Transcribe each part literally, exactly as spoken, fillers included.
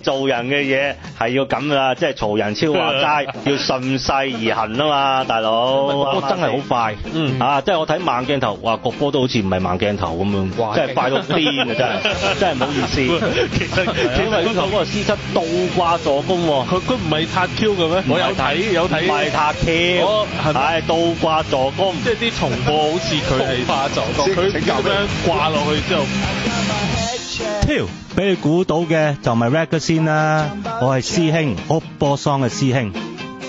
做人嘅嘢係要咁啦，即係曹仁超話齋，要順勢而行啊嘛，大佬。 波真係好快， 嗯啊，即係我睇慢鏡頭，哇個波都好似唔係慢鏡頭咁樣，即係快到癲啊！真係真係唔好意思。其實因為嗰個師七倒掛助攻喎， 佢佢唔係塔 Q 嘅咩？我有睇有睇， 唔係塔 Q，係倒掛助攻， 即係啲重播好似佢係掛助攻，佢咁樣掛落去之後。 跳俾你估到嘅就咪 rap 先啦，我係師兄屋波桑嘅師兄。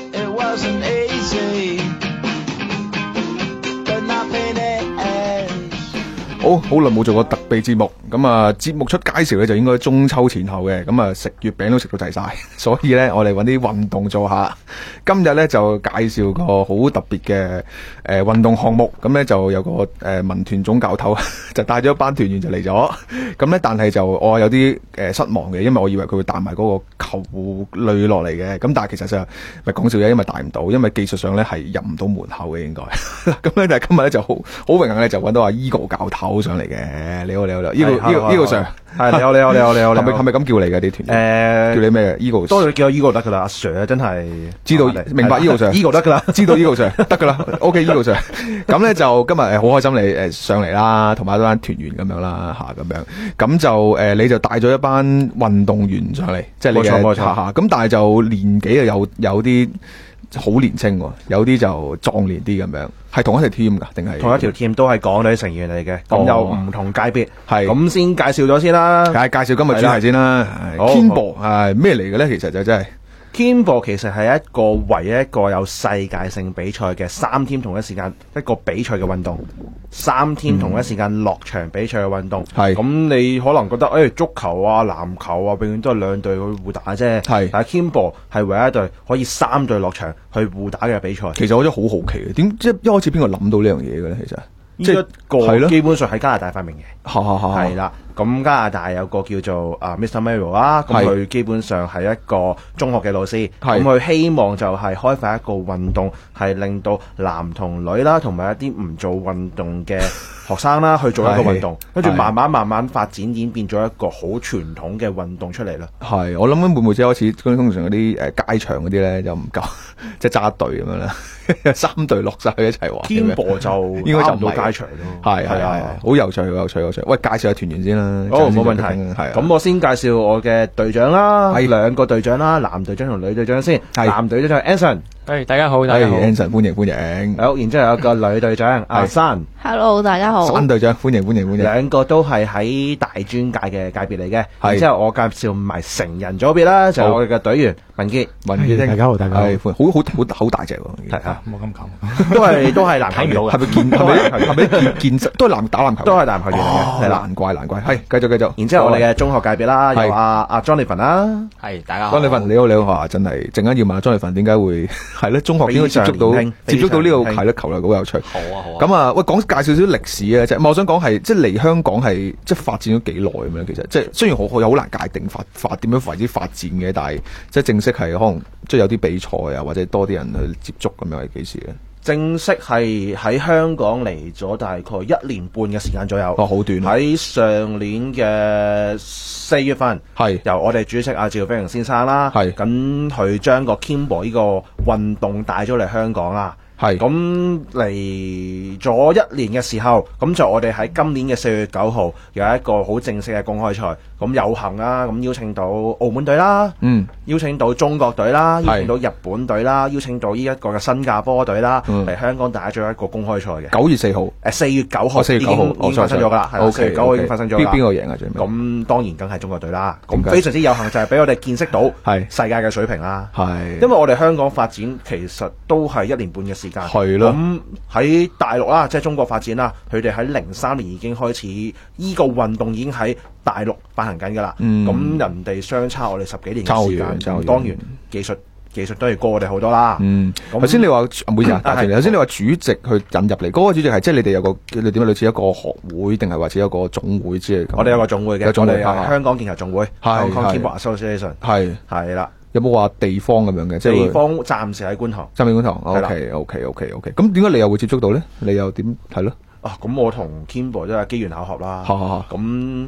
好好耐冇做過特備節目，咁啊節目出介紹咧就應該中秋前後嘅，咁啊食月餅都食到滯晒，所以咧我哋揾啲運動做下。今日咧就介紹個好特別嘅誒運動項目，咁咧就有個誒、呃、民團總教頭就帶咗一班團員就嚟咗，咁咧但係就我有啲誒、呃、失望嘅，因為我以為佢會帶埋嗰個球類落嚟嘅，咁但係其實就咪講笑嘅，因為帶唔到，因為技術上咧係入唔到門口嘅應該。咁咧但係今日咧就好好榮幸咧就揾到阿 Eagle 教頭上嚟嘅，你好你好你好 Eagle Eagle Eagle Sir， 係你好你好你好你好， 係咪係咪咁叫你嘅啲團員？誒，叫你咩 Eagle？ 多咗叫我 Eagle 得噶啦，阿 Sir 真係知道明白 Eagle Sir，Eagle 得噶啦，知道 Eagle Sir 得噶啦 ，OK Eagle Sir。咁咧就今日誒好開心你誒上嚟啦，同埋一班團員咁樣啦嚇咁樣，咁就誒你就帶咗一班運動員上嚟，即係你嘅冇錯冇錯嚇，咁但係就年紀啊有有啲好年青喎，有啲就壯年啲咁樣。係同一條 team 噶，定係同一條 team 都係港隊成員嚟嘅，咁、哦、有唔同界別， 係咁先介紹咗先啦。 係介紹今日主題先啦。Kimbo 係咩嚟嘅咧？其實就真係 Kimbo 其實係一個唯一一個有世界性比賽嘅三 team 同一時間一個比賽嘅運動，三 team 同一時間落場比賽嘅運動。係咁、嗯、你可能覺得誒、哎、足球啊、籃球啊，永遠都係兩隊去互打啫。係，但係 Kimbo 係唯一一隊可以三隊落場去互打嘅比賽。 其實我真係好好奇嘅，點即係一開始邊個諗到呢樣嘢嘅咧？其實即係一個基本上係加拿大發明嘅。係啦。咁加拿大有個叫做啊 Mister Merrill 啦，咁佢基本上係一個中學嘅老師，咁佢希望就係開發一個運動，係令到男同女啦，同埋一啲唔做運動嘅學生啦去做一個運動，跟住慢慢慢慢發展演變咗一個好傳統嘅運動出嚟啦。 係，我諗緊會唔會即係開始通常嗰啲誒街場嗰啲咧就唔夠，即係揸一隊咁樣啦，三隊落晒去一齊玩。 Kimbo 就應該就唔到街場咯。 係係係，好有趣好有趣好有趣。喂，介紹下團員先啦。 哦，冇問題。係咁，我先介紹我嘅隊長啦，係兩個隊長啦，男隊長同女隊長先。男隊長就 Anson， 係大家好，大家好 ，Anson 歡迎歡迎。 好，然之後有個女隊長阿珊 ，Hello 大家好。 珊隊長歡迎歡迎歡迎。 兩個都係喺大專界嘅界別嚟嘅。然之後我介紹埋成人組別啦，就係我哋嘅隊員文傑， 文傑， 大家好，大家好， 好好好好大隻喎。 係啊， 冇咁講， 都係都係籃球員， 係咪健係咪係咪健健身都係籃打籃球， 都係籃球員嚟嘅，係啦， 難怪難怪。係繼續繼續。 然之後我哋嘅中學界別啦，有阿阿 Jonathan 啦， 係大家好 ，Jonathan 你好你好啊，真係陣間要問下 Jonathan 點解會係咧中學點解接觸到接觸到呢個係咧球類好有趣。 好啊好啊。 咁啊，喂講介紹少少歷史啊，即係我想講係即係嚟香港係即係發展咗幾耐咁樣，其實即係雖然好好難界定發發點樣為之發展嘅，但係即係正式係可能即係有啲比賽啊，或者多啲人去接觸咁樣係幾時咧？ 正式係喺香港嚟咗大概一年半嘅時間左右。 哦，好短。 喺上年嘅四月份，係由我哋主席阿趙飛鴻先生啦，係咁佢將個 Kimbo 呢個運動帶咗嚟香港啦。係咁嚟咗一年嘅時候，咁就我哋喺今年嘅四月九號有一個好正式嘅公開賽，咁有幸啦，咁邀請到澳門隊啦，嗯，邀請到中國隊啦，邀請到日本隊啦，邀請到呢一個嘅新加坡隊啦，嚟、嗯、香港打咗一個公開賽嘅。九月四號，誒四月九號，四月九號已經發生咗噶啦，係四月九號已經發生咗。邊邊個贏啊？最尾咁當然梗係中國隊啦。咁非常之有幸就係俾我哋見識到係世界嘅水平啦。係，因為我哋香港發展其實都係一年半嘅時間。係咯。咁喺大陸啦，即係中國發展啦，佢哋喺零三年已經開始依個運動已經喺大陸辦行緊噶啦。咁、嗯、人哋相差我哋十幾年嘅時間，當然技術技術都係過我哋好多啦。嗯，頭先你話唔好意思啊，頭先你話主席去引入嚟，嗰、那個主席係即係你哋有個你點樣類似一個學會定係或者一個總會之類？我哋有個總會嘅，有總會係香港劍球總會，香港 Kimbo Association 係係啦。有冇話地方咁樣嘅？即係地方暫時喺觀塘。暫時觀塘。O K O K O K O K。咁點解你又會接觸到咧？你又點係咯？啊，咁我同 Kimbo 都係機緣巧合啦。咁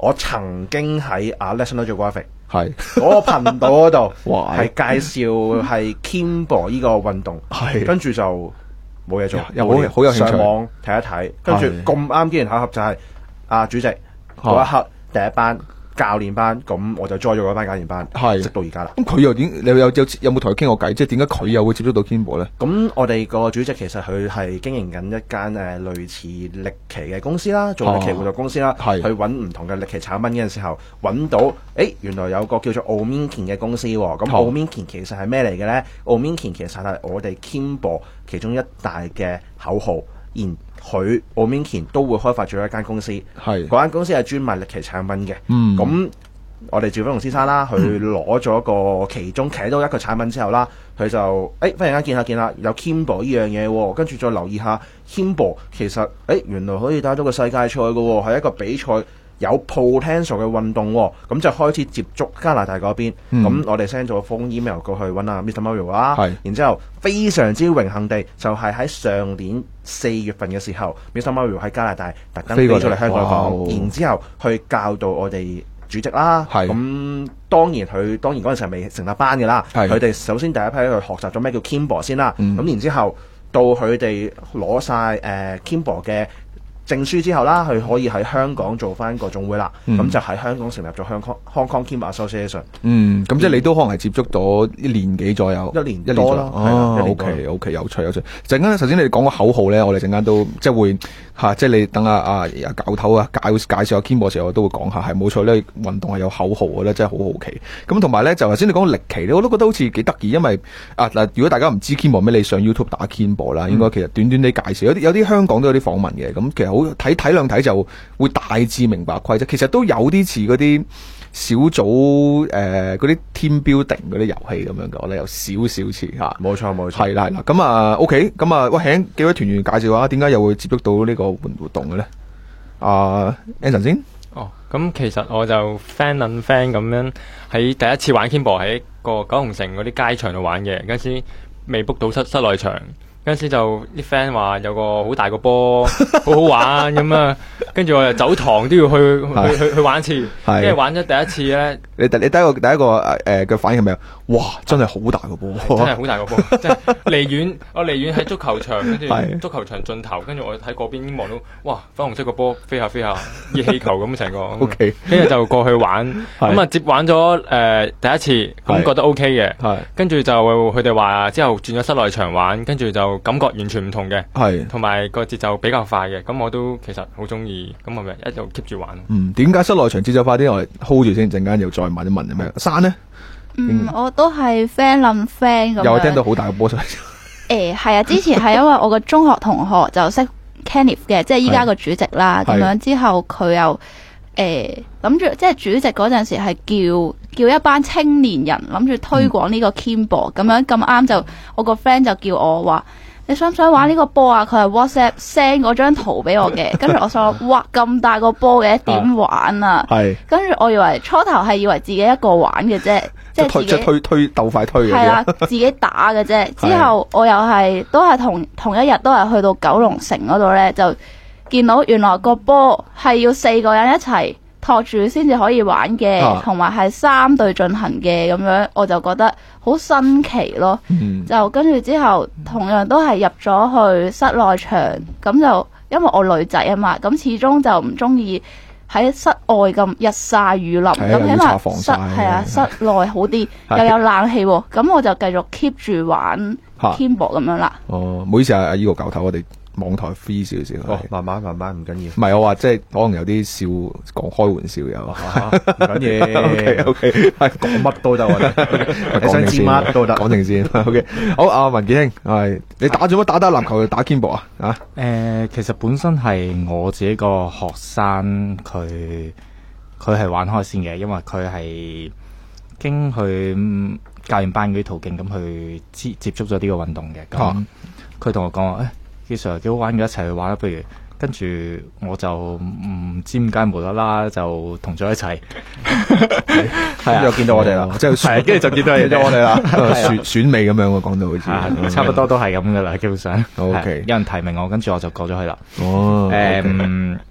我曾經喺啊 National Geographic 係嗰個頻道嗰度， 哇， 係介紹係 Kimbo 呢個運動， 係跟住就冇嘢做， 又好好有興趣上網睇一睇，跟住咁啱機緣巧合就係啊主席嗰一刻第一班教練班，咁我就 join 咗嗰班教練班， 係直到而家啦。 咁佢又點？你有有有冇同佢傾過偈？即係點解佢又會接觸到 Kimbo 咧？ 咁我哋個主席其實佢係經營緊一間誒、呃、類似歷奇嘅公司啦，做歷奇活動公司啦， 係、 去揾唔同嘅歷奇產品嘅時候，揾到誒原來有個叫做 Ominkin 嘅公司喎。咁 Ominkin 其實係咩嚟嘅咧？Ominkin 其實係我哋 Kimbo 其中一大嘅口號，然佢 Ominkin 都會開發咗一間公司，係嗰間公司係專賣歷奇產品嘅。 嗯， 咁我哋趙飛龍先生啦，佢攞咗個其中企到一個產品之後啦，佢就誒忽然間見下見下有 Kimbo 呢樣嘢喎，跟住再留意下 Kimbo 其實誒原來可以打到個世界賽嘅喎，係一個比賽有 potential 嘅運動喎，咁就開始接觸加拿大嗰邊，咁、嗯、我哋 send 咗封 email 過去揾阿 Mister Mario 啦，然之後非常之榮幸地就係、是、喺上年四月份嘅時候 ，Mister Mario 喺加拿大特登飛咗嚟香港講，然之後去教導我哋主席啦，咁當然佢當然嗰陣時係未成立班嘅啦，佢哋首先第一批去學習咗咩叫 Kimbo 先啦，咁、嗯、然之後到佢哋攞晒誒 Kimbo 嘅證書之後啦，佢可以喺香港做翻個總會啦，咁、嗯、就喺香港成立咗香港 Hong Kong Kimbo Association。嗯， 咁即係你都可能係接觸咗一年幾左右， 一年一年多啦。 哦 ，OK OK， 有趣有趣。陣間首先你哋講個口號咧，我哋陣間都即係會嚇、啊，即係你等阿阿阿教頭啊介介紹下 Kimbo 嘅時候，我都會講下，係冇錯咧。運動係有口號嘅咧，真係好好奇。咁同埋咧，就頭先你講歷奇咧，我都覺得好似幾得意，因為啊嗱，如果大家唔知 Kimbo 咩，你上 YouTube 打 Kimbo 啦，應該其實短短地介紹，有啲有啲香港都有啲訪問嘅，咁其實好睇睇兩睇就會大致明白規則，其實都有啲似嗰啲小組誒嗰啲 team building 嗰啲遊戲咁樣嘅，我覺得有少少似嚇。 冇錯冇錯， 係啦係啦。咁啊 OK，咁啊喂，請幾位團員介紹下點解又會接觸到呢個活活動嘅咧？啊 Anson 先。 哦，咁其實我就 fan 撚 fan 咁樣喺第一次玩 Kimbo 喺個九龍城嗰啲街場度玩嘅，嗰陣時未 book 到室室內場。嗰陣時就啲 friend 話有個好大個波，好好玩咁啊！跟住我就走堂都要去去去去玩一次，跟住玩咗第一次咧。 你第你第一個第一個誒誒嘅反應係咪啊？哇！真係好大個波， 真係好大個波，即係離遠我離遠喺足球場，跟住足球場盡頭，跟住我喺嗰邊望到，哇！粉紅色個波飛下飛下，熱氣球咁成個。O K， 跟住就過去玩，咁啊接玩咗誒、呃、第一次，咁覺得 O K 嘅，跟住就佢哋話之後轉咗室內場玩，跟住就感覺完全唔同嘅，係同埋個節奏比較快嘅，咁我都其實好中意，咁我咪一路 keep 住玩。 嗯，點解室內場節奏快啲？我哋 hold 住先，陣間又再問一問係咩？山咧？ 嗯，我都係 fan 冧 fan 咁樣。 又聽到好大個波出嚟。 誒，係啊，之前係因為我個中學同學就識 Kenneth 嘅，即係依家個主席啦。咁樣之後佢又誒諗住，即係主席嗰陣時係叫叫一班青年人諗住推廣呢個 Kimbo，咁樣咁啱就我個 friend 就叫我話，你想唔想玩呢個波啊？佢係 WhatsApp send 嗰張圖俾我嘅，跟住我想話，哇咁大個波嘅，點玩啊？係，跟住我以為初頭係以為自己一個玩嘅啫，即係自己即係推推鬥快推嘅。 係啦，自己打嘅啫。之後我又係都係同同一日都係去到九龍城嗰度咧，就見到原來個波係要四個人一齊托住先至可以玩嘅，同埋係三隊進行嘅咁樣，我就覺得好新奇咯。嗯、就跟住之後，同樣都係入咗去室內場，咁就因為我女仔啊嘛，咁始終就唔中意喺室外咁日曬雨淋，咁起碼室係啊室內好啲，又有冷氣，咁我就繼續 keep 住玩 Kimbo 咁樣啦。 哦，唔好意思啊，阿依個教頭，我哋網台 free 少少， 哦，慢慢慢慢唔緊要。 唔係我話即係可能有啲笑講開玩笑有， 唔緊要。O K O K， 係講乜都得，我覺得。你想知乜都得， 講定先。O K， 好，阿文傑兄，係你打咗乜打打籃球，打 Kimbo 啊？啊？ 誒，其實本身係我自己個學生，佢佢係玩開先嘅，因為佢係經去教練班嗰啲途徑咁去接接觸咗呢個運動嘅。咁佢同我講話誒。其實幾好玩嘅，一齊去玩啦。不如跟住我就唔知點解無啦啦就同咗一齊， 係啊，又見到我哋啦，即係係，跟住就見到你咗我哋啦， 選選美咁樣喎，講到好似， 差不多都係咁噶啦，基本上。 O K， 有人提名我，跟住我就過咗去啦。 哦， 誒，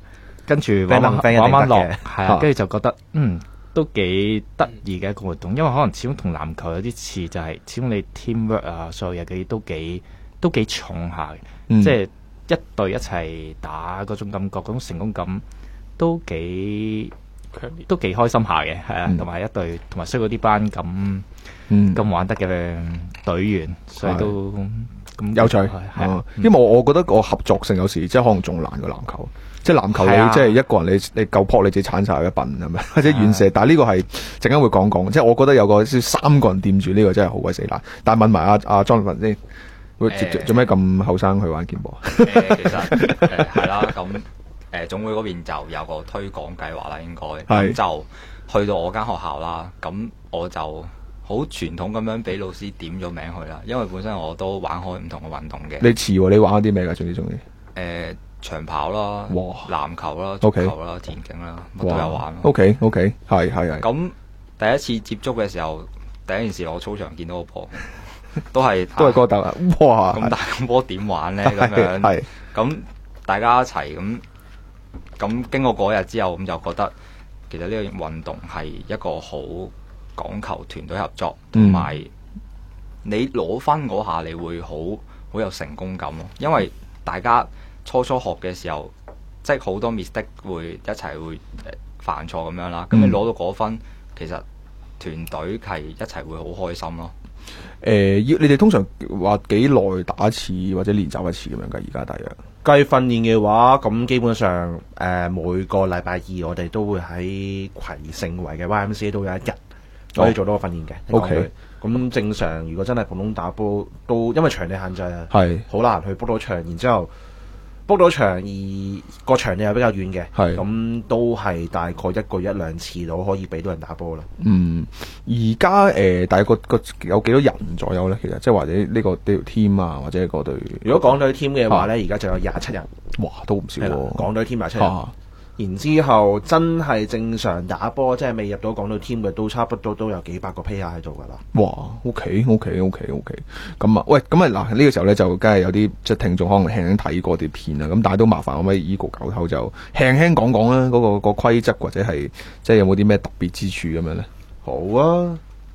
跟住玩玩玩玩落，係啊，跟住就覺得嗯都幾得意嘅一個活動，因為可能始終同籃球有啲似，就係始終你 teamwork 啊，所有嘢嘅都幾都幾重下嘅，嗯、即係一隊一齊打嗰種感覺，嗰種成功感都幾都幾開心下嘅，係啊，同埋、嗯、一隊同埋需要啲班咁咁、嗯、玩得嘅隊員，所以都。 有趣，係、嗯，因為我我覺得個合作性有時即係可能仲難過籃球，即係籃球你即係一個人你你夠撲你自己鏟晒一笨係咪？或者遠射，但係呢個係陣間會講講，即係我覺得有個三個人掂住呢個真係好鬼死難。但係問埋阿阿 Jonathan 先，會做咩咁後生去玩劍波？ 誒、呃，其實誒係啦，咁誒、呃、總會嗰邊就有個推廣計劃啦，應該咁就去到我間學校啦，咁我就。好傳統咁樣俾老師點咗名去啦，因為本身我都玩開唔同嘅運動嘅。 你遲喎，你玩啲咩㗎？最中意？ 誒長跑啦， 哇籃球啦，足球啦，田徑啦，乜都有玩。 O K O K， 係係係。 咁第一次接觸嘅時候，第一件事落操場見到個波，都係都係嗰竇啊！哇！ 咁大個波點玩咧？咁樣係咁大家一齊咁咁經過嗰日之後，咁就覺得其實呢個運動係一個好講求團隊合作，同埋、嗯、你攞分嗰下，你會好好有成功感咯。因為大家初初學嘅時候，即係好多 mistake 會一齊會犯錯咁樣啦。咁、嗯、你攞到嗰分，其實團隊係一齊會好開心咯。 誒、呃，要你哋通常話幾耐打一次或者練習一次咁樣㗎？而家大約計訓練嘅話，咁基本上誒、呃、每個禮拜二我哋都會喺葵盛圍嘅 Y M C A 都有一日。可以做到個訓練嘅。O K， 咁正常如果真係普通打波，都因為場地限制啊，係好難去 book 到場。然之後 book 到場，而個場地又比較遠嘅，係咁都係大概一個一兩次到可以俾到人打波啦。嗯， 而家誒大概個個有幾多人左右咧？其實即係或者呢個呢條 team 啊，或者個隊。 如果港隊 team 嘅話咧，而家就有廿七人。 哇，都唔少喎！ 港隊 team 廿七人。啊然之後真係正常打波，即係未入到港隊 team 嘅，都差不多都有幾百個 player 喺度噶啦。 哇 ！OK OK OK OK， 咁啊，喂，咁啊嗱，呢、這個時候咧就梗係有啲即係聽眾可能輕輕睇過啲片啦，咁但係都麻煩我咪 Eagle 教頭就輕輕講講啦，嗰、那個、那個規則或者係即係有冇啲咩特別之處咁樣咧？ 好啊，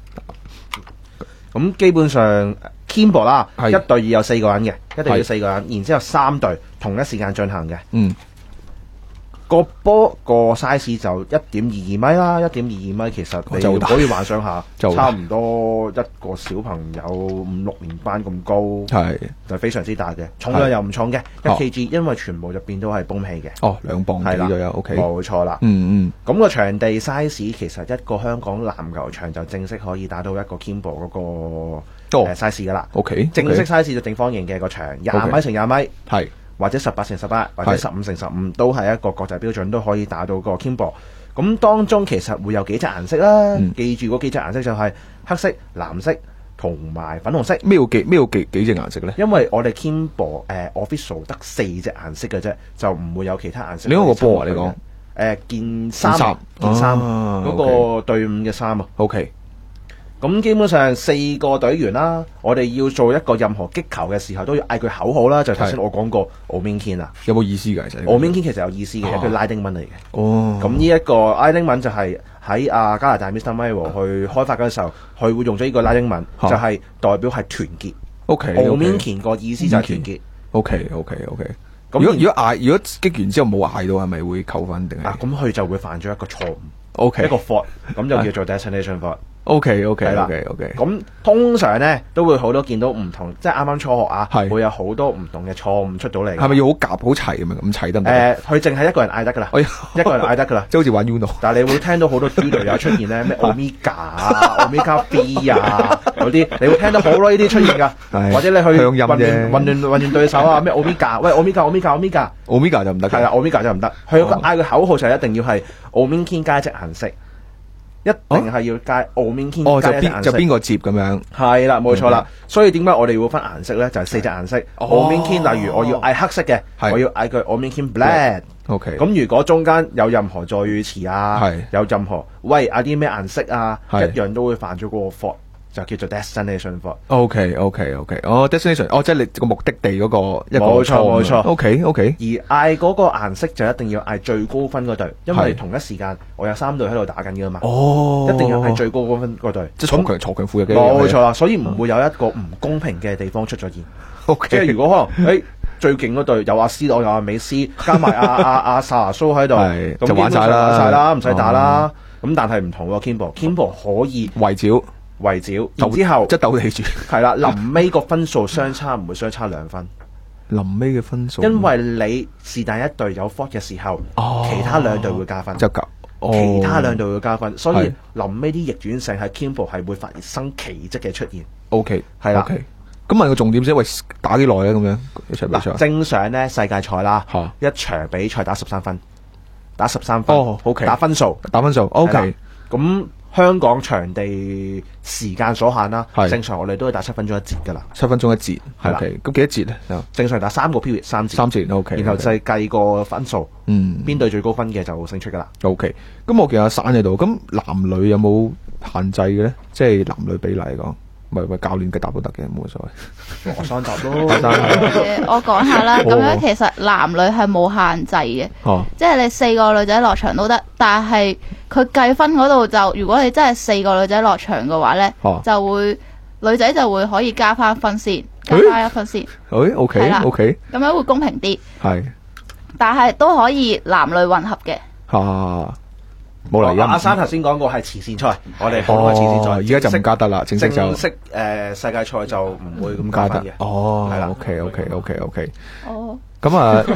咁基本上 Kimbo 啦，一隊二有四個人嘅，一隊要四個人，然之後三隊同一時間進行嘅。嗯。個波個 size 就一點二二米啦，一點二二米其實你可以幻想下，差唔多一個小朋友五六年班咁高，係就非常之大嘅，重量又唔重嘅，一 kg，因為全部入邊都係泵氣嘅。 哦，兩磅幾左右 ，OK， 冇錯啦。嗯嗯，咁個場地 size 其實一個香港籃球場就正式可以打到一個 Kimbo 嗰個誒 size 噶啦。 OK， 正式 size 就正方形嘅個場，廿米乘廿米，係。或者十八乘十八，或者十五乘十五，都係一個國際標準，都可以打到個 Kimbo。咁當中其實會有幾隻顏色啦，嗯、記住嗰幾隻顏色就係黑色、藍色同埋粉紅色。 咩要幾咩要幾幾隻顏色咧？ 因為我哋 Kimbo 誒、呃、official 得四隻顏色嘅啫，就唔會有其他顏色。 你嗰個波啊？你講誒件衫，件衫嗰個隊伍嘅衫啊。 OK。 咁基本上四個隊員啦，我哋要做一個任何擊球嘅時候都要嗌句口號啦，就頭先我講過 Ominkin 啊， 有冇意思㗎？其實 Ominkin 其實有意思嘅，一句拉丁文嚟嘅。 哦， 咁呢一個拉丁文就係喺啊加拿大 Mister Milo 去開發嗰陣時候，佢會用咗呢個拉丁文，就係代表係團結。OK，Ominkin 個意思就係團結。 OK OK OK。咁如果如果嗌如果擊完之後冇嗌到，係咪會扣分定係？ 啊，咁佢就會犯咗一個錯誤。 OK， 一個 fault， 咁就叫做 destination fault。 O K O K O K O K， 咁通常咧都會好多見到唔同，即係啱啱初學啊，會有好多唔同嘅錯誤出到嚟。 係咪要好夾好齊咁樣咁齊得唔得？ 誒，佢淨係一個人嗌得噶啦，一個人嗌得噶啦， 即係好似玩 Uno。 但係你會聽到好多豬隊友出現咧，咩 Omega 啊、Omega B 啊嗰啲，你會聽到好多呢啲出現噶。或者你去混亂混亂混亂對手啊，咩 Omega， 喂 Omega Omega Omega Omega 就唔得。 係啊 Omega 就唔得。佢有個嗌嘅口號就係一定要係 Ominkin 加一隻顏色。一定係要加 Ominkin 加一隻顏色， 就邊個接咁樣？ 係啦，冇錯啦。所以點解我哋會分顏色咧？就係四隻顏色。Ominkin 例如我要嗌黑色嘅，我要嗌佢 Ominkin Black。 OK。 咁如果中間有任何助語詞啊，有任何喂嗌啲咩顏色啊，一樣都會犯咗嗰個 fault， 就叫做 destination foot。 O K O K O K， 哦 destination， 哦即係你個目的地嗰個一個冇錯冇錯。 O K O K， 而嗌嗰個顏色就一定要嗌最高分嗰隊，因為同一時間我有三隊喺度打緊嘅嘛。 哦， 一定要係最高嗰分嗰隊， 即係鋤強鋤強扶弱嘅。 冇錯啦，所以唔會有一個唔公平嘅地方出咗現。 O K， 即係如果可能誒。最勁嗰隊有阿 C 朗有阿美斯，加埋阿阿阿薩拿蘇喺度， 就玩晒啦， 玩晒啦，唔使打啦。咁但係唔同喎 ，Kimbo，Kimbo 可以圍剿圍剿，然之後即係鬥地主。 係啦，臨尾個分數相差唔會相差兩分。 臨尾嘅分數， 因為你是但一隊有 fault 嘅時候，其他兩隊會加分， 就夾。 其他兩隊會加分，所以臨尾啲逆轉勝喺 Kimbo 係會發生奇蹟嘅出現。 O K， 係啦。 咁問個重點先，喂，打幾耐咧？咁樣一場比賽？ 正常咧世界賽啦，一場比賽打十三分，打十三分。 哦 ，OK， 打分數， 打分數 ，OK。 咁香港場地時間所限啦，正常我哋都係打七分鐘一節噶啦， 七分鐘一節，係啦。咁幾多節咧？ 正常打三個 period 三節， 三節 OK。 然後就係計個分數， 嗯， 邊隊最高分嘅就勝出噶啦。 OK。咁我見阿珊喺度，咁男女有冇限制嘅咧？即係男女比例嚟講。唔係，教練嘅答都得嘅，冇所謂。 我想答咯。 我講下啦，咁樣其實男女係冇限制嘅， 哦、 即係你四個女仔落場都得，但係佢計分嗰度就，如果你真係四個女仔落場嘅話咧，哦、就會女仔就會可以加翻分先，加翻一分先。 誒，O K O K， 咁樣會公平啲。 係， 但係都可以男女混合嘅。 啊。冇嚟， 阿珊頭先講過係慈善賽，我哋講係慈善賽， 而家就唔加得啦，正式就正式誒世界賽就唔會咁加得嘅。 哦， 係啦 ，OK OK OK OK。 哦。 咁啊，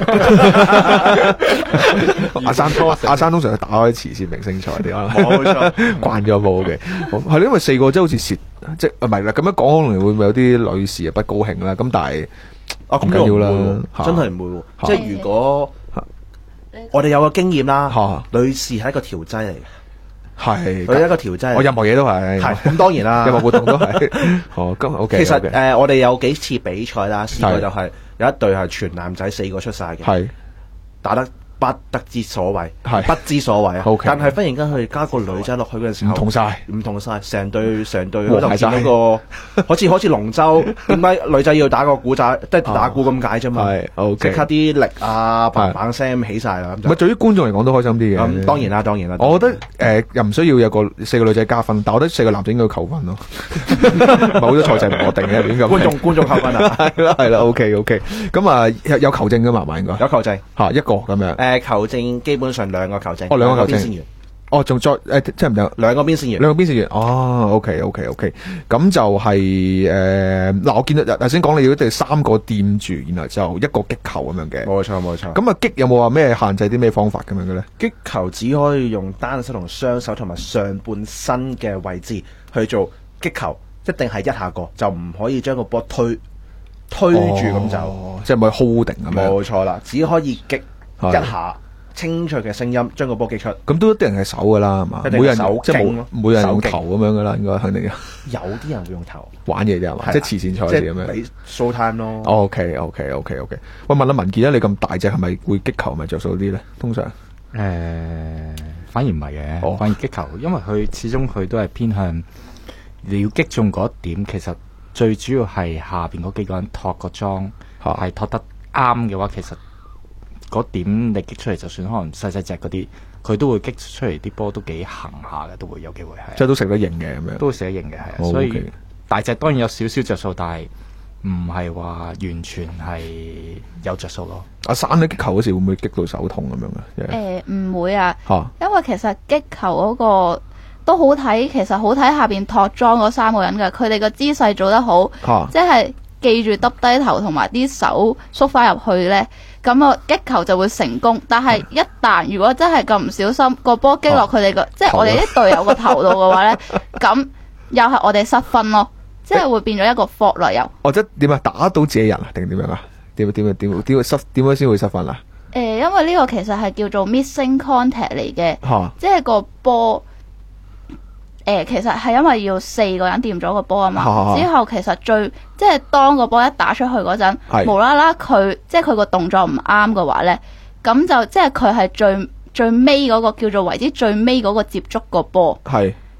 阿珊阿珊通常打開慈善明星賽啲啊， 冇錯， 慣咗冇嘅。係因為四個即係好似蝕，即係唔係啦？咁樣講可能會唔會有啲女士啊不高興啦？咁但係啊唔緊要啦，真係唔會。即係如果。我哋有個經驗啦，女士係一個調劑嚟嘅，係佢一個調劑， 我任何嘢都係， 係咁當然啦， 任何活動都係。哦，咁 OK。 其實誒，我哋有幾次比賽啦，試過就係有一隊係全男仔四個出晒嘅，係打得不得之所謂，係不知所謂啊。但係忽然間佢加個女仔落去嗰陣時候，唔同晒，唔同晒，成隊成隊嗰度見到個好似好似龍舟，點解女仔要打個鼓仔，即係打鼓咁解啫嘛？係，即刻啲力啊，嘭嘭聲起晒啦。 咁對於觀眾嚟講都開心啲嘅。 咁當然啦，當然啦。 我覺得誒又唔需要有個四個女仔加分，但我覺得四個男仔應該要扣分咯。冇咗賽制唔我定嘅，點解？ 觀眾觀眾扣分啊？ 係啦係啦 ，OK OK。咁啊有球證噶嘛？應該有球證嚇一個咁樣。 誒球證基本上兩個球證， 哦兩個球證先完， 哦仲再誒即係唔得兩個邊線員， 兩個邊線員，哦 OK OK OK， 咁就係誒嗱我見到頭先講你要哋三個掂住，然後就一個擊球咁樣嘅， 冇錯冇錯。 咁啊擊有冇話咩限制啲咩方法咁樣嘅咧？ 擊球只可以用單手同雙手同埋上半身嘅位置去做擊球，一定係一下過，就唔可以將個波推推住咁就， 哦、即係咪 hold 定咁樣？ 冇錯啦，只可以擊一下。清脆嘅聲音將個波擊出， 咁都一定係手噶啦，係嘛？每人手即係冇每人用頭咁樣噶啦，應該肯定有啲人會用頭玩嘢啫，係嘛？即係慈善賽事咁樣。 你 show time 咯。 OK OK OK OK。喂，問下文傑啊，你咁大隻係咪會擊球咪着數啲咧？通常誒、 呃，反而唔係嘅，哦、反而擊球，因為佢始終佢都係偏向你要擊中嗰一點，其實最主要係下邊嗰幾個人托個裝係托得啱嘅話，其實。嗰點你擊出嚟，就算可能細細隻嗰啲，佢都會擊出嚟啲波都幾行下嘅，都會有機會係。 即係都食得型嘅咁樣。 都會食得型嘅係，哦、所以 okay. 大隻當然有少少着數，但係唔係話完全係有着數咯。 阿珊你擊球嗰時會唔會擊到手痛咁樣嘅？誒、 欸，唔會啊， 啊因為其實擊球嗰個都好睇，其實好睇下邊托裝嗰三個人嘅，佢哋個姿勢做得好， 啊、 即係記住耷低頭同埋啲手縮翻入去咧。咁啊擊球就會成功，但係一旦如果真係咁唔小心個波擊落佢哋個，即係我哋啲隊友個頭度嘅話咧，咁又係我哋失分咯，即係會變咗一個 fault 咯又。 或者點啊？打到自己人啊？定點樣啊？點點點點會失？點樣先會失分啊？ 誒、呃，因為呢個其實係叫做 missing contact 嚟嘅， 啊、 即係個波。誒、呃，其實係因為要四個人掂咗個波啊嘛，啊之後其實最即係當個波一打出去嗰陣，是無啦啦佢即係佢個動作唔啱嘅話咧，咁就即係佢係最最尾嗰個叫做為之最尾嗰個接觸個波， 係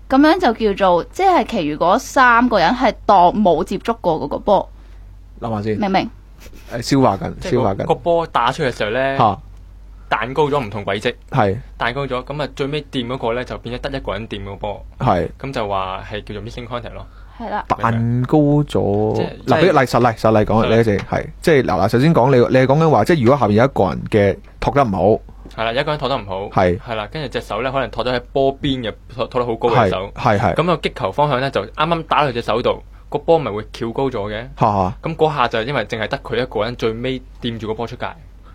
咁樣就叫做即係其餘嗰三個人係當冇接觸過嗰個波。 諗下先， 明唔明？ 誒，消化緊，消化緊。 個波打出嘅時候咧，彈高咗唔同軌跡， 係彈高咗，咁啊最尾掂嗰個咧就變咗得一個人掂個波， 係咁就話係叫做 missing contact 咯。 係啦， 彈高咗。嗱，俾例實例實例講，你一陣係即係嗱嗱，首先講你你係講緊話，即係如果下邊有一個人嘅托得唔好。 係啦，一個人托得唔好， 係係啦，跟住隻手咧可能托咗喺波邊嘅，托托得好高嘅手， 係係。 咁個擊球方向咧就啱啱打落隻手度，個波咪會翹高咗嘅。 嚇！ 咁嗰下就係因為淨係得佢一個人最尾掂住個波出界。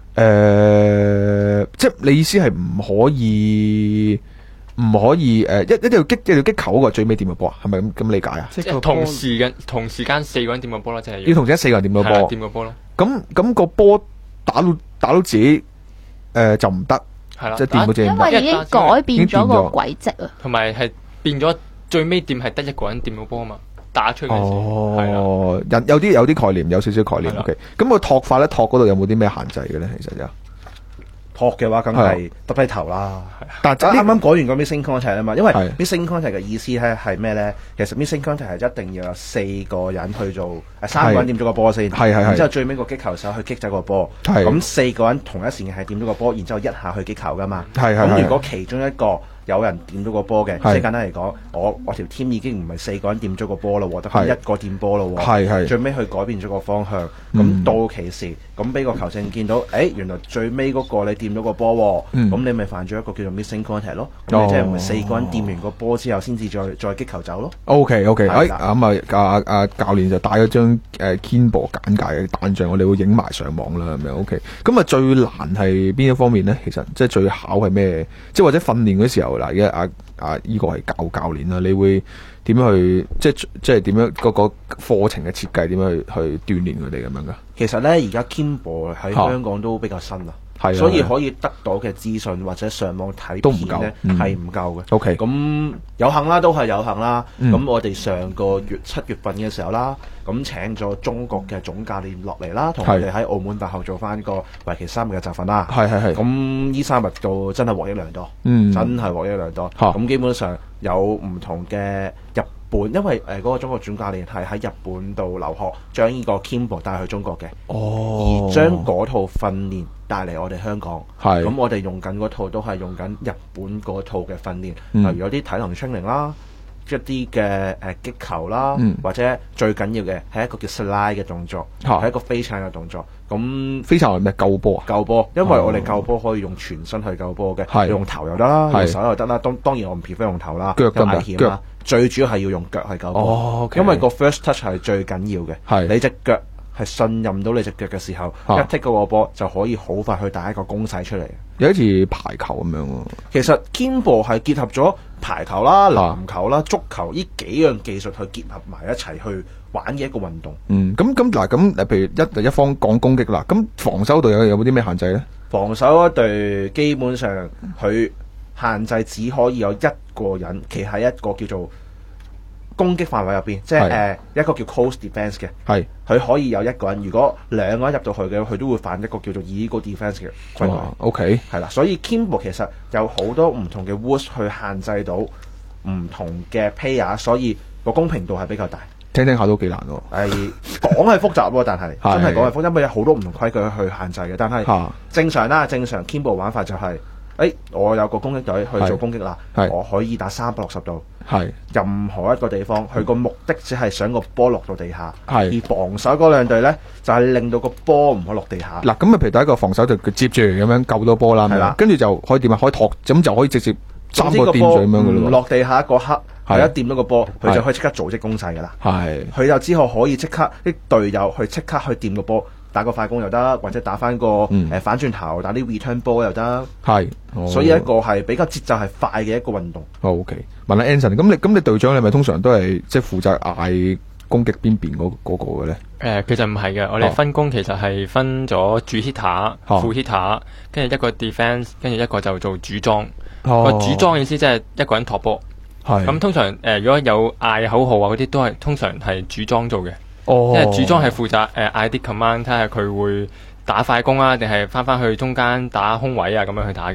誒，即係你意思係唔可以唔可以誒一一定要擊一定要擊球嗰個最尾掂個波啊？係咪咁咁理解啊？ 即係同時間同時間四個人掂個波啦，即係要同時間四個人掂個波， 掂個波咯。 咁咁個波打到打到自己。誒、呃，就唔得， 係啦， 即係掂嗰隻， 因為已經改變咗個軌跡啊， 同埋係變咗最尾掂係得一個人掂個波啊嘛，打出嘅時候， 哦，有有啲有啲概念，有少少概念。OK，咁個托法咧，托嗰度有冇啲咩限制嘅咧？其實就托嘅話，梗係耷低頭啦。 但係啱啱講完個 missing contact 啊嘛，因為 missing contact 嘅意思咧係咩咧？其實 missing contact 係一定要有四個人去做，誒三個人掂咗個波先， 係係係， 然之後最尾個擊球手去擊走個波，咁四個人同一時間係掂咗個波，然之後一下去擊球噶嘛。 係係。 咁如果其中一個有人掂到個波嘅，即係簡單嚟講，我我條 team 已經唔係四個人掂咗個波咯，得翻一個掂波咯， 係係。 最尾佢改變咗個方向，咁到期時，咁俾個球證見到，誒原來最尾嗰個你掂到個波，咁你咪犯咗一個叫做 missing contact 咯，咁你即係唔係四個人掂完個波之後先至再再擊球走咯。 OK OK，誒咁啊啊啊教練就帶咗張誒 Kinball 簡介嘅彈像，我哋會影埋上網啦，咁樣 OK。咁啊最難係邊一方面咧？其實即係最考係咩？即係或者訓練嗰時候。嗱，而家阿阿依個係教教練啦，你會點樣去即係即係點樣嗰個課程嘅設計點樣去去鍛鍊佢哋咁樣噶？ 其實咧，而家 Kinball 喺香港都比較新啊， 係， 所以可以得到嘅資訊或者上網睇片咧係唔夠嘅。 OK， 咁有幸啦，都係有幸啦。咁、嗯、我哋上個月七月份嘅時候啦，咁請咗中國嘅總教練落嚟啦，同我哋喺澳門大學做翻個為期三日嘅集訓啦。 係係係。 咁呢三日到真係獲益良多， 嗯， 真係獲益良多。咁基本上有唔同嘅日本，因為誒嗰、呃那個中國總教練係喺日本度留學，將呢個 Kinball 帶去中國嘅， 哦， 而將嗰套訓練帶嚟我哋香港， 係咁我哋用緊嗰套都係用緊日本嗰套嘅訓練， 嗯、 例如有啲體能 training 啦，一啲嘅誒擊球啦， 嗯、 或者最緊要嘅係一個叫 slide 嘅動作，係、啊、一個飛鏟嘅動作。咁飛鏟係咩？救波啊？ 救波，因為我哋救波可以用全身去救波嘅，用頭又得啦，用手又得啦。當當然我唔 prefer 用頭啦， 腳有危險啦。最主要係要用腳去救波， 哦 okay、 因為個 first touch 係最緊要嘅。係你隻腳係信任到你隻腳嘅時候，啊、一踢嗰個波就可以好快去打一個攻勢出嚟。 有一似排球咁樣喎。 其實 Kinball 係結合咗排球啦、籃球啦、足球呢幾樣技術去結合埋一齊去玩嘅一個運動。 嗯，咁咁嗱，咁譬如一一方講攻擊啦，咁防守隊有有冇啲咩限制咧？防守嗰隊基本上佢限制只可以有一個人企喺一個叫做攻擊範圍入邊，即係誒、呃、一個叫 close defense 嘅，係佢可以有一個人。如果兩個人入到去嘅，佢都會犯一個叫做 illegal defense 嘅規例。OK， 係啦，所以 Kinball 其實有好多唔同嘅 rules 去限制到唔同嘅 player， 所以個公平度係比較大。聽聽下都幾難喎。係講係複雜喎，但係真係講係複雜，因為有好多唔同規矩去限制嘅。但係正常啦，正常 Kinball 玩法就係、是。誒、欸，我有個攻擊隊去做攻擊啦，我可以打三百六十度，任何一個地方，佢個目的只係想個波落到地下，而防守嗰兩隊咧就係、是、令到個波唔可以落地下。嗱，咁啊，譬如第一個防守就接住咁樣救到波啦，係啦，跟住就可以點啊？可以托，咁就可以直接三個掂咗咁樣噶咯。落地下嗰刻，佢一掂到個波，佢就可以即刻組織攻勢噶啦。係，佢就之後可以即刻啲隊友去即刻去掂個波。打個快攻又得，或者打翻個誒、嗯呃、反轉頭，打啲 return ball 又得。係、哦，所以一個係比較節奏係快嘅一個運動。哦、OK，問下 Anson，咁你咁你隊長你咪通常都係即係負責嗌攻擊邊邊嗰嗰個嘅咧？誒、呃，其實唔係嘅，我哋分工其實係分咗主 hitter、副 hitter，跟住一個 defense， 跟住一個就做主裝。哦、個主裝意思即係一個人托波。係。咁通常誒、呃，如果有嗌口號啊嗰啲，都係通常係主裝做嘅。哦，因為主裝係負責誒嗌啲 command，睇下佢會打快攻啊，定係翻翻去中間打空位啊咁樣去打嘅。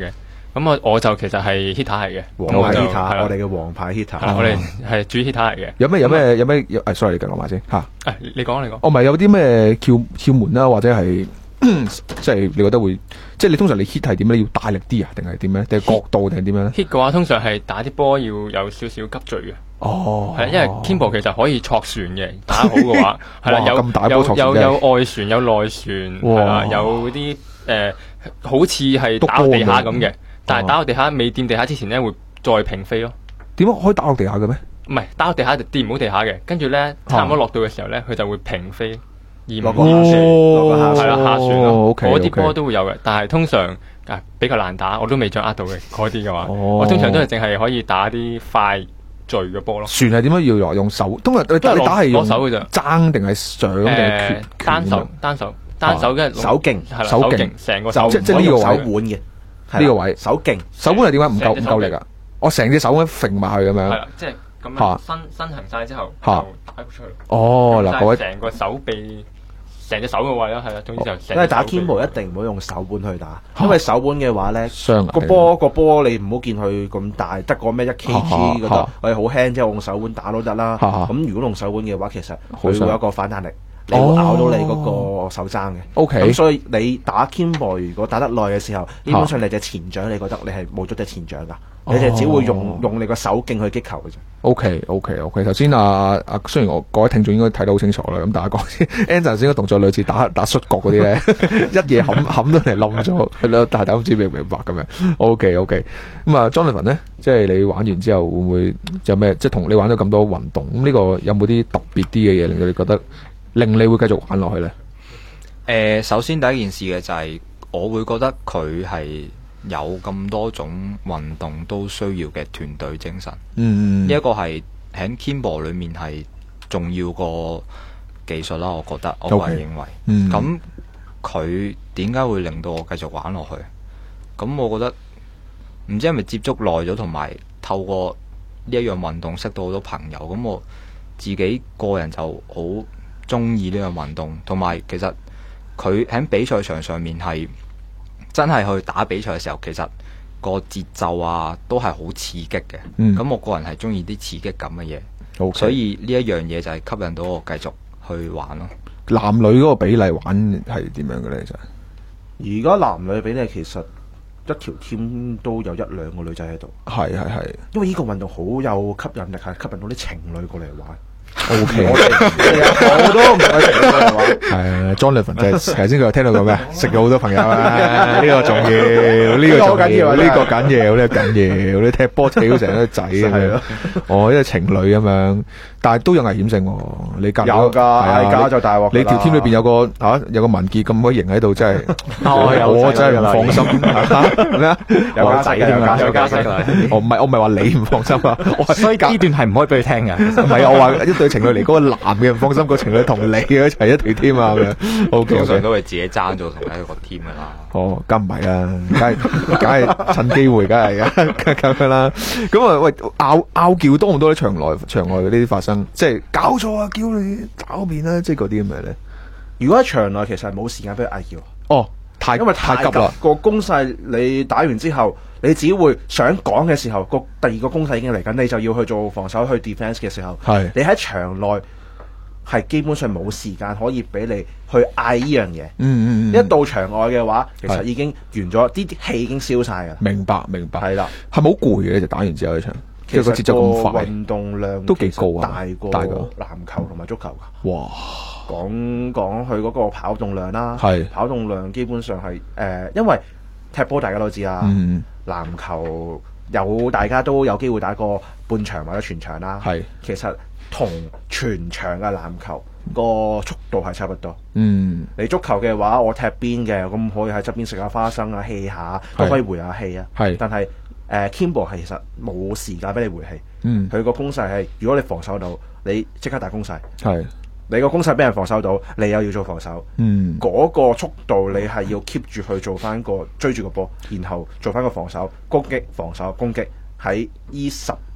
咁我我就其實係 hitter 嚟嘅， 王牌 hitter，我哋嘅王牌 hitter， 我哋係主 hitter 嚟嘅。 有咩有咩有咩？誒，sorry，你講埋先嚇。 誒，你講你講。 哦，唔係有啲咩竅竅門啦，或者係即係你覺得會，即係你通常你 hit 係點咧？要大力啲啊，定係點咧？定係角度定係點樣咧 ？hit 嘅話，通常係打啲波要有少少急墜嘅。 哦， 係因為 Kimbo 其實可以錯旋嘅，打好嘅話係啦，有咁大波有有外旋有內旋，係啦，有啲誒好似係打落地下咁嘅，但係打落地下未掂地下之前咧會再平飛咯。 點解可以打落地下嘅咩？ 唔係打落地下就掂唔到地下嘅，跟住咧差唔多落到嘅時候咧，佢就會平飛，而唔會下旋，係啦下旋咯。嗰啲波都會有嘅，但係通常啊比較難打，我都未掌握到嘅嗰啲嘅話，我通常都係淨係可以打啲快墜嘅波咯。 旋係點樣要用手？通常你打係用手嘅咋？ 爭定係上定係單手單手單手嘅手勁係啦， 手勁成個手即即呢個位手腕嘅呢個位手勁手腕係點解唔夠唔夠力啊？我成隻手咁揈埋去咁樣。 係啦，即係咁樣伸伸行晒之後就打出去。 哦，嗱，各位成個手臂。成隻手嘅位咯，係啦，總之就因為打 Kimbo 一定唔好用手腕去打，因為手腕嘅話咧，個波波個波你唔好見佢咁大，得個咩一 kg 覺得我哋好輕，之後用手腕打都得啦。咁如果用手腕嘅話，其實佢會有一個反彈力，你會咬到你嗰個手踭嘅。 O K， 咁所以你打 Kimbo 如果打得耐嘅時候，基本上你隻前掌你覺得你係冇咗隻前掌㗎。你哋只會用用你個手勁去擊球嘅啫。 O K O K O K， 頭先啊啊，雖然我各位聽眾應該睇得好清楚啦，咁大家講先 Anson 先個動作類似打打摔角嗰啲咧，一嘢冚冚到嚟冧咗，係咯，大家唔知明唔明白咁樣。O K O K， 咁啊 Jonathan 咧，即係你玩完之後會唔會有咩？即係同你玩咗咁多運動，咁呢個有冇啲特別啲嘅嘢令到你覺得令你會繼續玩落去咧？ 誒、呃，首先第一件事嘅就係、是、我會覺得佢係。有咁多種運動都需要嘅團隊精神， 嗯， 呢一個係喺 Kimbo 裏面係重要個技術啦。我覺得，我個人認為， 嗯， 咁佢點解會令到我繼續玩落去？咁我覺得唔知係咪接觸耐咗，同埋透過呢一樣運動識到好多朋友。咁我自己個人就好中意呢樣運動，同埋其實佢喺比賽場上面係。真係去打比賽嘅時候，其實個節奏啊都係好刺激嘅。咁、嗯、我個人係中意啲刺激感嘅嘢，okay. 所以呢一樣嘢就係吸引到我繼續去玩咯。 男女嗰個比例玩係點樣嘅咧？其實而家男女比例其實一條 team 都有一兩個女仔喺度。 係係係， 因為呢個運動好有吸引力，係吸引到啲情侶過嚟玩。 O K， 我都唔係情侶嚟玩。 係啊 ，Jonathan 就係頭先佢聽到講咩？識咗好多朋友啊！呢個重要，呢個重要，呢個緊要，呢個緊要。你踢波踢到成個仔咁樣，哦，呢個情侶咁樣，但係都有危險性。你隔有噶，嗌交就大鑊。 你條 team 裏邊有個吓有個文傑咁鬼型喺度，真係我真係唔放心。咩啊？ 有家仔添啊！ 有家仔噶。 我唔係我唔係話你唔放心啊， 所以呢段係唔可以俾你聽嘅。 唔係我話一對情侶嚟，嗰個男嘅唔放心，個情侶同你一齊一隊 team 啊咁樣。O K， 通常都係自己爭咗同一個 team 噶啦。 哦，梗唔係啦，梗係梗係趁機會，梗係噶咁樣啦。咁啊，喂，拗拗撬多唔多喺場內場外嘅呢啲發生？即係搞錯啊，叫你找面啦，即係嗰啲咁嘅咧。 如果喺場內，其實冇時間俾佢嗌交。 哦，太因為太急啦，個攻勢你打完之後，你只會想講嘅時候，個第二個攻勢已經嚟緊，你就要去做防守去 defense 嘅時候， 係你喺場內係基本上冇時間可以俾你去嗌呢樣嘢。 嗯嗯嗯， 一到場外嘅話，其實已經完咗，啲氣已經消晒噶。 明白明白， 係啦， 係咪好攰嘅？就打完之後呢場， 其實個節奏咁快， 運動量都幾高啊， 大過大過籃球同埋足球噶。 哇！ 講講佢嗰個跑動量啦， 係跑動量基本上係誒、呃，因為踢波大家都知啦， 嗯、 籃球有大家都有機會打過半場或者全場啦， 係其實同全場嘅籃球個速度係差不多。 嗯， 你足球嘅話，我踢邊嘅，咁可以喺側邊食下花生啊，氣下都可以回下氣啊。 係， 但係誒 Kimbo 係其實冇時間俾你回氣。 嗯， 佢個攻勢係，如果你防守到，你即刻打攻勢。 係。 你個攻勢俾人防守到，你又要做防守， 嗯， 嗰個速度你係要 keep 住去做翻個追住個波，然後做翻個防守、攻擊、防守、攻擊，喺呢十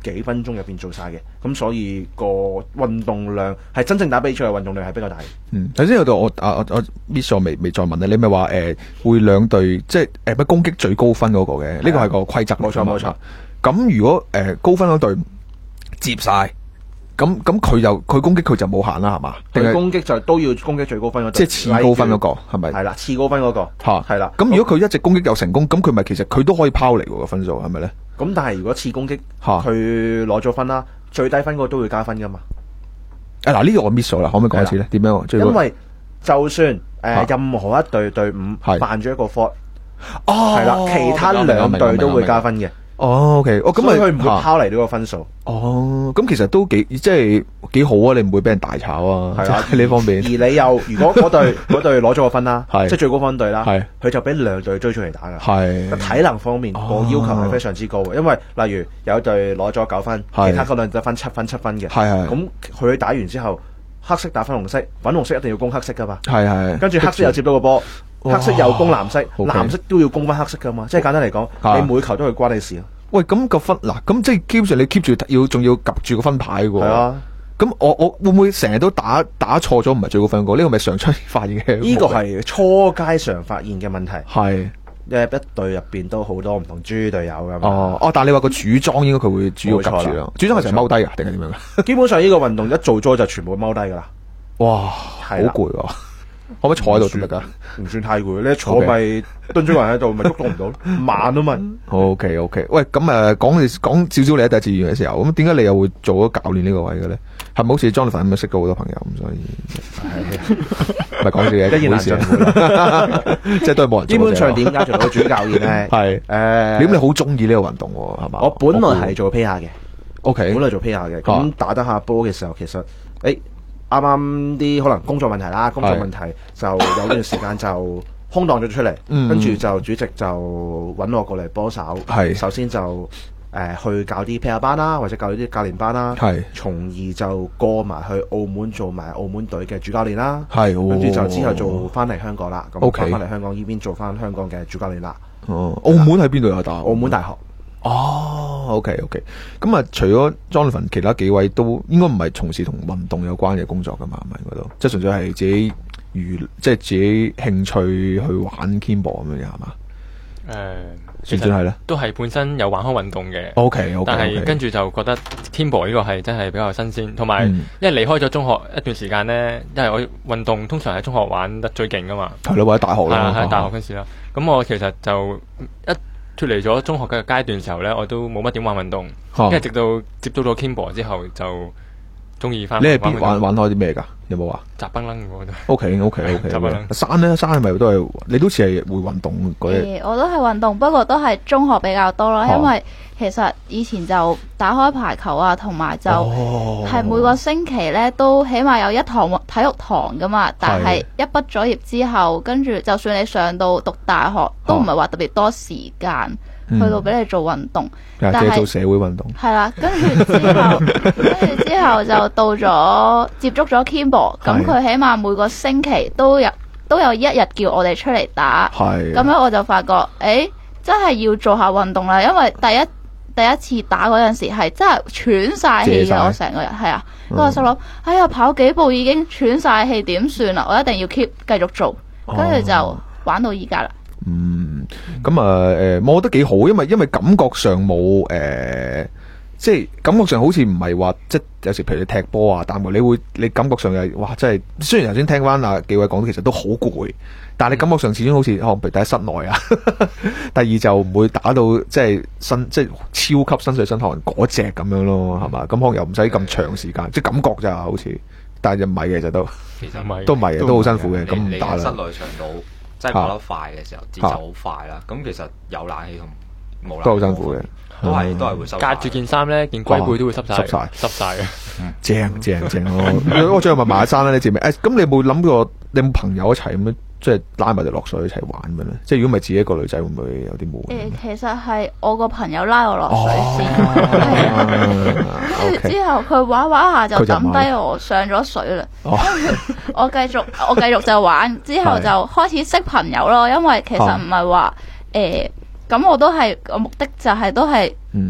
幾分鐘入邊做晒嘅，咁所以個運動量係真正打比賽嘅運動量係比較大嘅。 嗯，頭先有度我啊我我 miss 咗未未再問咧，你咪話誒會兩隊即係誒乜攻擊最高分嗰個嘅，呢個係個規則。 冇錯冇錯。 咁如果誒、呃、高分嗰隊接晒。咁咁佢就佢攻擊佢就冇限啦，係嘛？ 佢攻擊就都要攻擊最高分嗰， 即係次高分嗰、那個係咪？ 係啦，次高分嗰、那個吓係啦。咁如果佢一直攻擊又成功，咁佢咪其實佢都可以拋離個分數係咪咧？ 咁但係如果次攻擊佢攞咗分啦，最低分嗰個都會加分噶嘛？ 誒嗱呢個我 miss 咗啦，可唔可以講一次咧？點樣？ 因為就算誒、呃、任何一隊隊伍犯咗一個 fault， 哦係啦，其他兩隊都會加分嘅。 哦 ，OK， 哦咁咪佢唔會拋離呢個分數。 哦，咁其實都幾即係幾好啊！你唔會俾人大炒啊，係啊，呢方面。 而你又如果嗰隊嗰隊攞咗個分啦，即係最高分隊啦，佢就俾兩隊追出嚟打噶。係體能方面個要求係非常之高嘅，因為例如有隊攞咗九分，其他嗰兩隊得分七分七分嘅。係係。咁佢打完之後，黑色打粉紅色，粉紅色一定要攻黑色噶嘛。係係。跟住黑色又接到個波。黑色又攻藍色，藍色都要攻翻黑色噶嘛，即係簡單嚟講，你每球都係關你事咯。 喂，咁個分嗱，咁即係基本上你 keep 住要，仲要及住個分牌嘅喎。係啊，咁我我會唔會成日都打打錯咗，唔係最高分個？呢個咪常出發現嘅？ 呢個係初階常發現嘅問題。係，因為一隊入邊都好多唔同豬隊友噶嘛。哦哦，但係你話個主裝應該佢會主要及住咯。主裝係成日踎低㗎，定係點樣？ 基本上呢個運動一做咗就全部踎低㗎啦。 哇，好攰喎！可唔可以坐喺度先得噶？ 唔算太攰，你坐咪蹲咗人喺度，咪喐都唔到，慢啊嘛。 O K O K，喂，咁誒講講少少你喺第一志願嘅時候，咁點解你又會做咗教練呢個位嘅咧？係咪好似 Jonathan 咁樣識到好多朋友咁？所以係咪講笑嘅？一言難盡，即係都係冇人。 基本上點解做到主教練咧？係誒， 點你好中意呢個運動係嘛？ 我本來係做 P R 嘅 ，O K， 本來做 P R 嘅，咁打得下波嘅時候，其實誒。啱啱啲可能工作問題啦，工作問題就有段時間就空檔咗出嚟，跟住就主席就揾我過嚟幫手。係首先就誒、呃、去教啲 P R 班啦，或者教啲教練班啦。係從而就過埋去澳門做埋澳門隊嘅主教練啦。係跟住就之後做翻嚟香港啦。咁翻翻嚟香港呢邊做翻香港嘅主教練啦。 哦，澳門喺邊度有打？ 澳門大學。 哦 ，OK OK，咁啊，除咗 Jonathan，其他幾位都應該唔係從事同運動有關嘅工作噶嘛，係咪嗰度？即係純粹係自己娛，即係自己興趣去玩 Kimbo 咁樣係嘛？ 誒， 算唔算係咧？ 都係本身有玩開運動嘅。 OK OK， 但係跟住就覺得 Kimbo 呢個係真係比較新鮮，同埋因為離開咗中學一段時間咧，因為我運動通常喺中學玩得最勁噶嘛。 係咯，或者大學啦， 係大學嗰時啦。咁我其實就一脫離咗中學嘅階段時候咧，我都冇乜點玩運動，因為直到接觸到 Kimbo 之後就中意翻。 你係邊玩玩開啲咩噶？有冇話？ 雜崩楞我都。 O K O K O K。雜崩楞。山咧，山係咪都係？你都似係會運動嗰啲？ 我都係運動，不過都係中學比較多咯，因為其實以前就打開排球啊，同埋就係每個星期咧都起碼有一堂體育堂噶嘛。但係一畢咗業之後，跟住就算你上到讀大學，都唔係話特別多時間。去到俾你做運動， 嗯、但係做社會運動係啦，跟住之後，跟住之後就到咗接觸咗 Kimbo， 咁佢起碼每個星期都有都有一日叫我哋出嚟打，咁樣我就發覺，誒、欸，真係要做下運動啦，因為第一第一次打嗰陣時係真係喘晒氣嘅，我成個人係啊，咁、嗯、我心諗，哎呀，跑幾步已經喘晒氣，點算啊？我一定要 keep 繼續做，跟住就玩到依家啦。 嗯，咁啊，誒、呃，我覺得幾好，因為因為感覺上冇誒、呃，即係感覺上好似唔係話，即係有時譬如你踢波啊，但係你會你感覺上係哇，真係雖然頭先聽翻啊幾位講，其實都好攰，但係你感覺上始終好似可能譬如第一室內啊，第二就唔會打到即係身即係超級身水身汗嗰隻咁樣咯，係嘛？咁可能又唔使咁長時間，即係感覺咋好似，但係就唔係嘅就都， 其實唔係， 都唔係嘅，都好辛苦嘅，咁唔打啦。 室內長度。即係跑得快嘅時候，節奏好快啦。咁其實有冷氣同冇冷氣都好辛苦嘅， 都係都係會濕。 隔住件衫咧，件龜背都會濕晒， 濕晒， 濕晒嘅。 正正正咯！我最後問馬生啦，你知唔知？誒，咁你有冇諗過？你有冇朋友一齊咁樣，即係拉埋就落水一齊玩咁樣咧？即係如果唔係自己一個女仔，會唔會有啲悶？ 誒，其實係我個朋友拉我落水先，跟住之後佢玩玩下就抌低我上咗水啦。我繼續我繼續就玩，之後就開始識朋友咯。因為其實唔係話誒，咁我都係個目的就係都係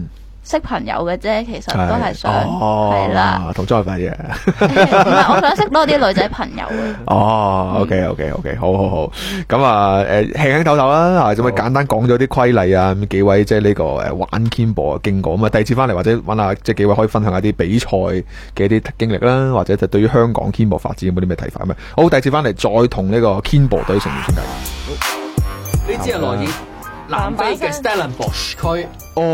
識朋友嘅啫，其實都係想係啦， 同張學輝嘅。 唔係，我想識多啲女仔朋友啊。 哦 ，OK OK OK，好好好。咁啊，誒輕輕透透啦，啊咁啊簡單講咗啲規例啊，咁幾位即係呢個誒玩 Keyboard 嘅經過。咁啊，第二次翻嚟或者揾下即係幾位可以分享下啲比賽嘅一啲經歷啦，或者就對於香港 Keyboard 發展有冇啲咩睇法咁啊？好，第二次翻嚟再同呢個 Keyboard 隊成員傾偈。 呢支係來自南非嘅 Stellenbosch 區。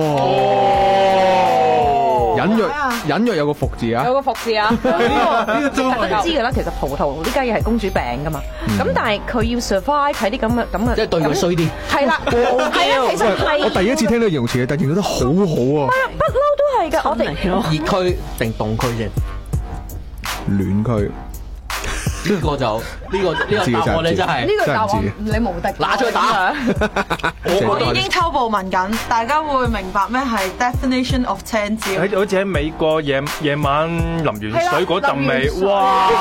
哦，隱約隱約有個伏字啊， 有個伏字啊，呢個呢個大家知㗎啦。其實葡萄呢家嘢係公主病㗎嘛，咁但係佢要 survive 喺啲咁嘅咁嘅， 即係對佢衰啲。 係啦，係啊，其實係。 我第一次聽到形容詞，但係形容得好好啊。 不嬲都係㗎，我哋熱區定凍區啫？ 暖區。 呢個就呢個呢個答案你真係呢個答案你無敵， 拿出去打。 我已經偷步問緊，大家會明白咩係 definition of 青椒？ 好似喺美國夜夜晚淋完水嗰陣味，哇！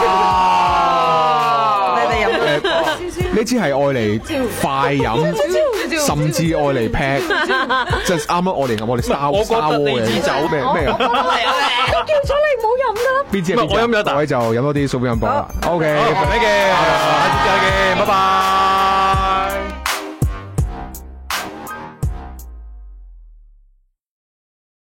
你哋飲呢支係愛嚟快飲，甚至愛嚟劈，即係啱啱我哋我哋沙我覺得呢支酒咩咩啊？ 都叫咗你唔好飲啦。 邊支？我飲咗，各位就飲多啲蘇比飲波啦。OK， 好，再見，下次再見，拜拜。